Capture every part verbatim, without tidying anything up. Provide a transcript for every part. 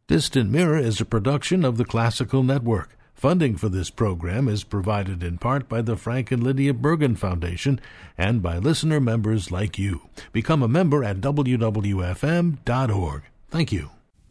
Distant Mirror is a production of the Classical Network. Funding for this program is provided in part by the Frank and Lydia Bergen Foundation and by listener members like you. Become a member at w w f m dot org. Thank you.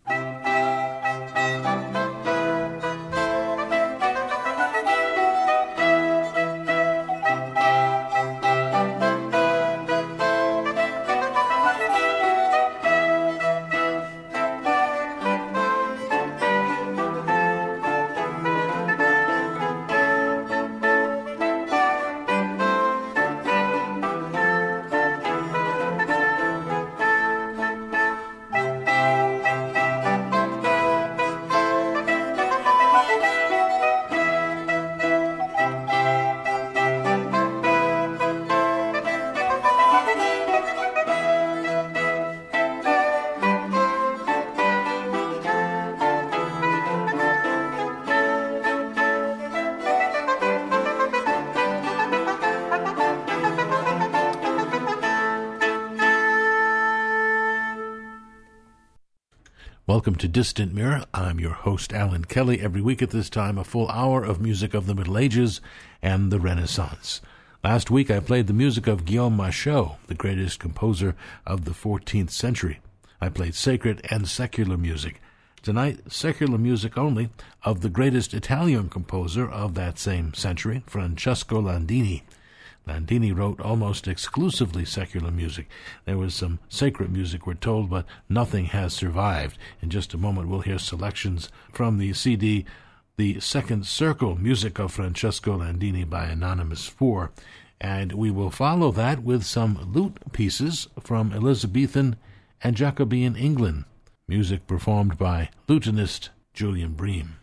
Welcome to Distant Mirror. I'm your host, Alan Kelly. Every week at this time, a full hour of music of the Middle Ages and the Renaissance. Last week, I played the music of Guillaume Machaut, the greatest composer of the fourteenth century. I played sacred and secular music. Tonight, secular music only of the greatest Italian composer of that same century, Francesco Landini. Landini wrote almost exclusively secular music. There was some sacred music, we're told, but nothing has survived. In just a moment, we'll hear selections from the C D, The Second Circle, Music of Francesco Landini by Anonymous four, and we will follow that with some lute pieces from Elizabethan and Jacobean England, music performed by lutenist Julian Bream.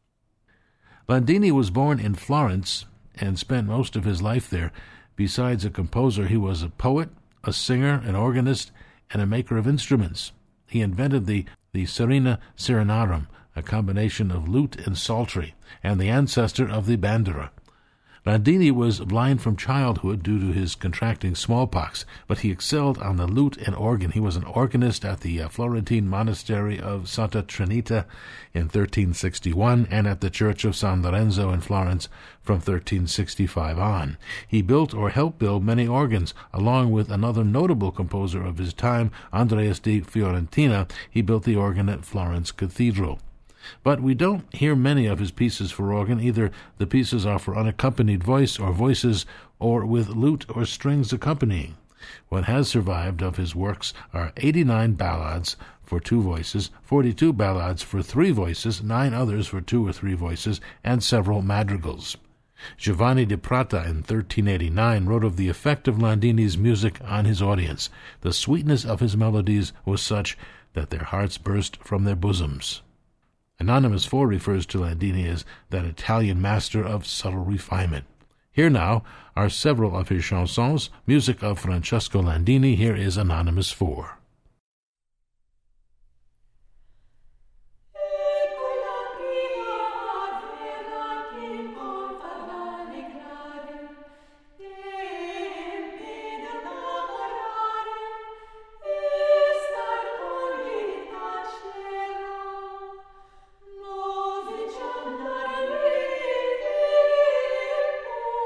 Landini was born in Florence and spent most of his life there. Besides a composer, he was a poet, a singer, an organist, and a maker of instruments. He invented the, the Sirena Serenarum, a combination of lute and psaltery, and the ancestor of the bandura. Landini was blind from childhood due to his contracting smallpox, but he excelled on the lute and organ. He was an organist at the uh, Florentine monastery of Santa Trinita in thirteen sixty-one and at the church of San Lorenzo in Florence from thirteen sixty-five on. He built or helped build many organs, along with another notable composer of his time, Andreas di Fiorentina. He built the organ at Florence Cathedral. But we don't hear many of his pieces for organ. Either the pieces are for unaccompanied voice or voices, or with lute or strings accompanying. What has survived of his works are eighty-nine ballads for two voices, forty-two ballads for three voices, nine others for two or three voices, and several madrigals. Giovanni di Prata in thirteen eighty-nine wrote of the effect of Landini's music on his audience. The sweetness of his melodies was such that their hearts burst from their bosoms. Anonymous four refers to Landini as that Italian master of subtle refinement. Here now are several of his chansons, music of Francesco Landini. Here is Anonymous four.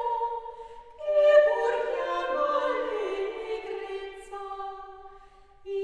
E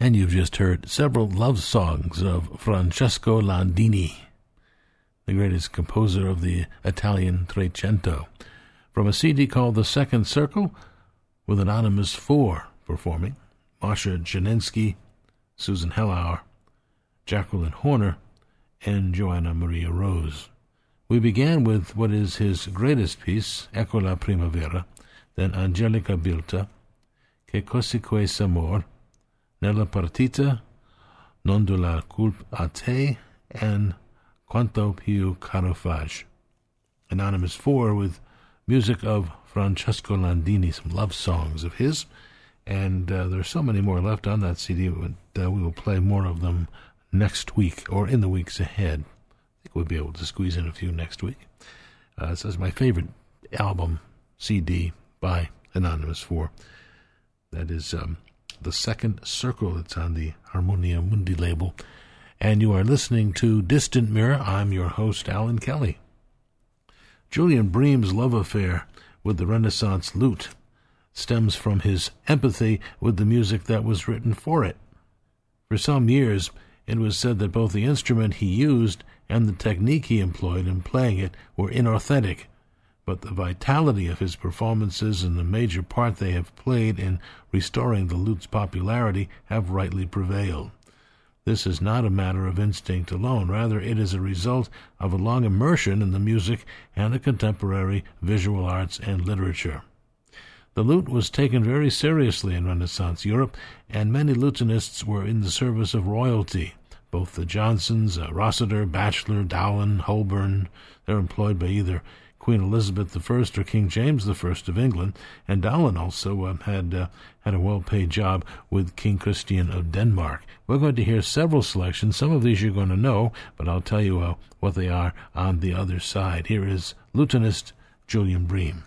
And you've just heard several love songs of Francesco Landini, the greatest composer of the Italian Trecento, from a C D called The Second Circle, with Anonymous four performing: Masha Janinski, Susan Hellauer, Jacqueline Horner, and Joanna Maria Rose. We began with what is his greatest piece, Ecco la Primavera, then Angelica Bilta, Che cos'que s'amor, Nella partita, Non do la culpa a te, and Quanto più caro fai. Anonymous four with music of Francesco Landini, some love songs of his, and uh, there's so many more left on that C D, but uh, we will play more of them next week or in the weeks ahead. I think we'll be able to squeeze in a few next week. Uh, this is my favorite album C D by Anonymous four. That is um, The Second Circle. It's on the Harmonia Mundi label. And you are listening to Distant Mirror. I'm your host, Alan Kelly. Julian Bream's love affair with the Renaissance lute stems from his empathy with the music that was written for it. For some years, it was said that both the instrument he used and the technique he employed in playing it were inauthentic, but the vitality of his performances and the major part they have played in restoring the lute's popularity have rightly prevailed. This is not a matter of instinct alone. Rather, it is a result of a long immersion in the music and the contemporary visual arts and literature. The lute was taken very seriously in Renaissance Europe, and many lutenists were in the service of royalty. Both the Johnsons, uh, Rossiter, Batchelor, Dowland, Holborn, they're employed by either Queen Elizabeth the First or King James the First of England, and Dowland also uh, had uh, had a well-paid job with King Christian of Denmark. We're going to hear several selections. Some of these you're going to know, but I'll tell you uh, what they are on the other side. Here is lutenist Julian Bream.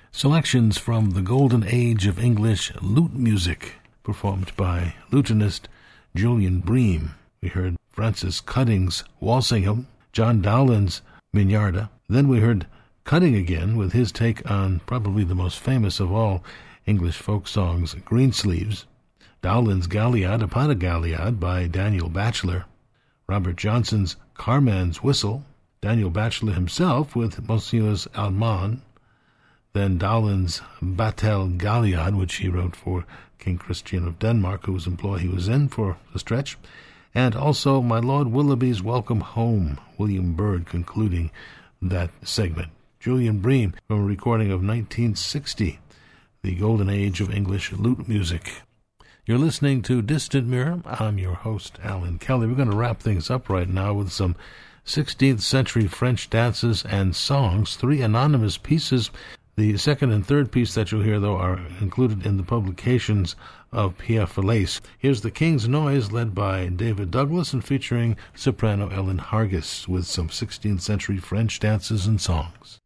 Selections from the golden age of English lute music, performed by lutenist Julian Bream. We heard Francis Cutting's Walsingham, John Dowland's Mignarda. Then we heard Cutting again with his take on probably the most famous of all English folk songs, Greensleeves. Dowland's Galliad upon a Galliad by Daniel Batchelor. Robert Johnson's Carman's Whistle. Daniel Batchelor himself with Monsieur's Allemand. Then Dowland's Batel Galliad, which he wrote for King Christian of Denmark, whose employ he was in for a stretch. And also My Lord Willoughby's Welcome Home, William Byrd concluding that segment. Julian Bream from a recording of nineteen sixty, the golden age of English lute music. You're listening to Distant Mirror. I'm your host, Alan Kelly. We're going to wrap things up right now with some sixteenth century French dances and songs, three anonymous pieces. The second and third piece that you'll hear, though, are included in the publications of Pierre Falaise. Here's The King's Noise, led by David Douglas and featuring soprano Ellen Hargis, with some sixteenth century French dances and songs.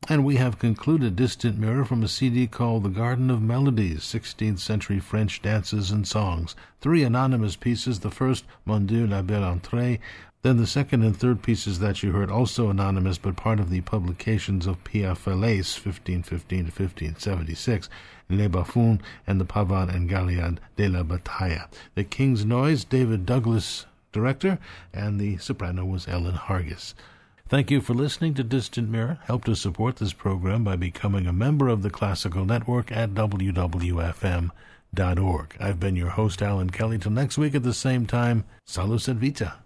And we have concluded Distant Mirror from a C D called The Garden of Melodies, sixteenth century French dances and songs. Three anonymous pieces, the first, Mon Dieu, la belle entrée, then the second and third pieces that you heard, also anonymous, but part of the publications of Pierre Falaise, fifteen fifteen to fifteen seventy-six, Les Baffoons, and the Pavane and Galliard de la Bataille. The King's Noise, David Douglas, director, and the soprano was Ellen Hargis. Thank you for listening to Distant Mirror. Help to support this program by becoming a member of the Classical Network at w w f m dot org. I've been your host, Alan Kelly. Till next week at the same time, Salus et Vita.